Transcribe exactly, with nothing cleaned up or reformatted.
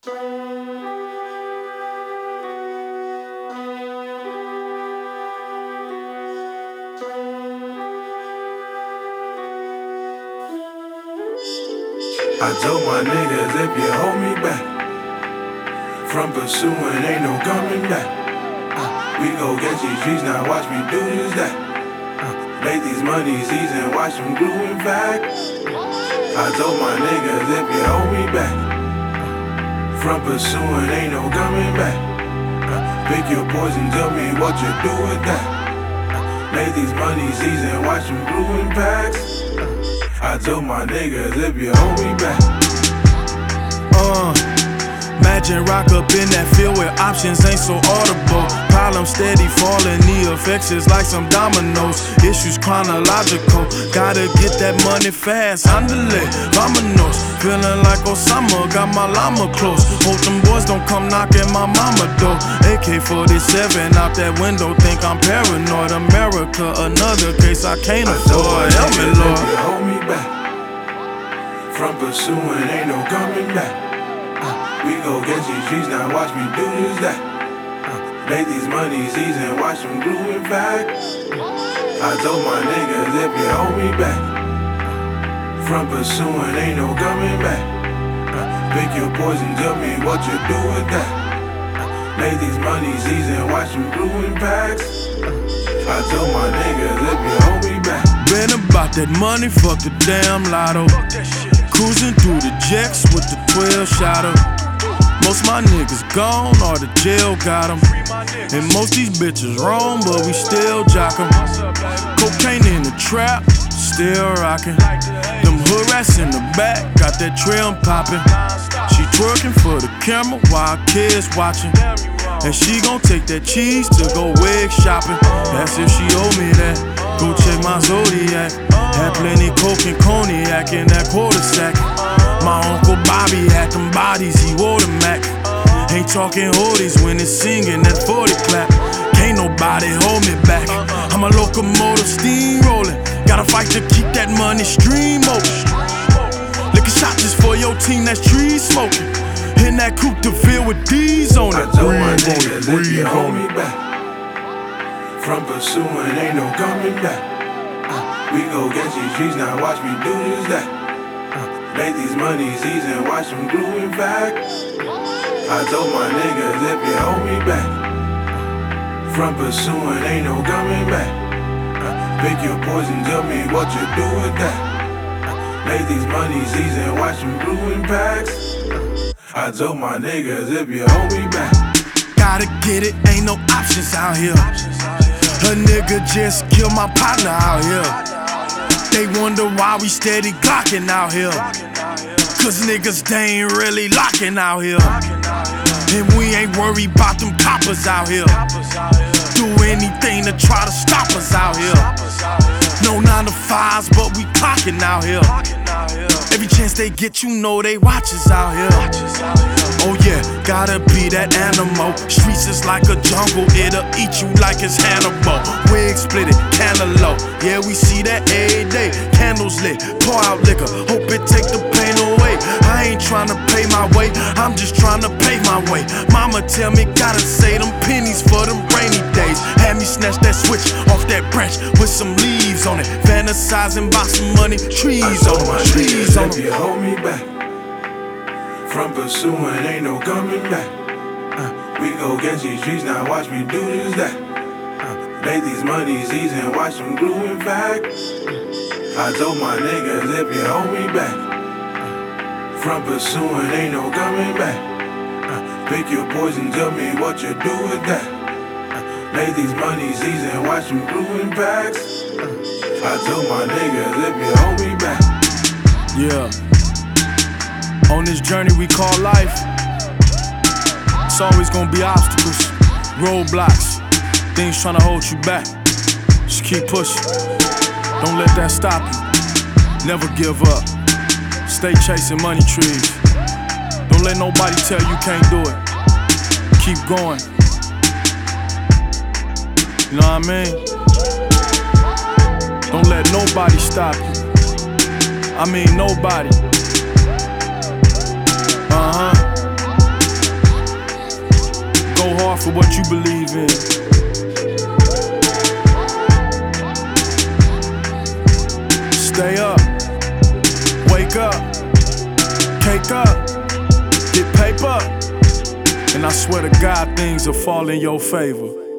I told my niggas if you hold me back from pursuing, ain't no coming back. uh, We go get these streets, now watch me do this that. uh, Make these monies easy and watch them growing back. I told my niggas if you hold me back from pursuing, ain't no coming back. uh, Pick your poison, tell me what you do with that. uh, Make these monies easy and watch them growing back. I told my niggas if you hold me back. Uh, imagine rock up in that field where options ain't so audible. Problems steady falling, the effects is like some dominoes. Issues chronological, gotta get that money fast. Andale, vamonos, feeling like Osama, got my llama close. Hope them boys don't come knocking my mama door. A K forty-seven out that window, think I'm paranoid. America, another case I can't afford. Help me, Lord. If you hold me back from pursuing, ain't no coming back. uh, We go get these streets, now watch me do this that. uh, Make these monies easy and watch them growing back. I told my niggas if you hold me back from pursuing, ain't no coming back. uh, Pick your poison, tell me what you do with that. uh, Make these monies easy and watch them growing back. I told my niggas if you hold me back. Been about that money, fuck the damn lotto. Cruising through the jacks with the twelve shotter. Most my niggas gone or the jail got them. And most these bitches wrong, but we still jock 'em. Cocaine in the trap, still rockin'. Them hood rats in the back, got that trim poppin'. She twerking for the camera while kids watching. And she gon' take that cheese to go wig shopping. That's if she owe me that. Go check my Zodiac. Had plenty coke and cognac in that quarter sack. My Uncle Bobby had them bodies, he wore the Mac. Ain't talking hoodies when it's singing that forty clap. Can't nobody hold me back. I'm a locomotive steamrollin'. Gotta fight to keep that money stream open. Lick a shot just for your team that's tree smoking. In that coupe to fill with D's on it. I told my niggas if you hold me back from pursuing, ain't no coming back. uh, We go get these streets, now watch me do this that. uh, Make these monies easy and watch them growing back. I told my niggas if you hold me back from pursuing, ain't no coming back. uh, Pick your poison, tell me what you do with that. uh, Make these monies easy and watch them growing back. I told my niggas if you hold me back. Gotta get it, ain't no options out here. A nigga just killed my partner out here. They wonder why we steady glockin' out here. Cause niggas, they ain't really locking out here. And we ain't worried about them coppers out here. Do anything to try to stop us out here. No nine to fives, but we clocking out here. Every chance they get, you know they watch us out here. Oh yeah, gotta be that animal. Streets is like a jungle, it'll eat you like it's Hannibal. Wig split it, cantaloupe. Yeah, we see that every day. Candles lit, pour out liquor, hope it take the pain away. I ain't tryna pay my way, I'm just tryna pay my way. Mama tell me gotta say them pennies for them rainy days. Had me snatch that switch off that branch with some leaves on it. Fantasizing about some money, trees on them, trees on them. If you hold me back from pursuing, ain't no coming back. uh, We go get these streets, now watch me do this that. uh, Make these monies easy and watch them growing back. I told my niggas if you hold me back from pursuing, ain't no coming back. uh, Pick your poison, tell me what you do with that. uh, Make these monies easy and watch them growing back. I told my niggas if you hold me back. Yeah. On this journey we call life, it's always gonna be obstacles, roadblocks, things trying to hold you back. Just keep pushing. Don't let that stop you. Never give up. Stay chasing money trees. Don't let nobody tell you can't do it. Keep going. You know what I mean? Don't let nobody stop you. I mean nobody. Uh-huh. for what you believe in. Stay up, wake up, cake up, get paper, and I swear to God things will fall in your favor.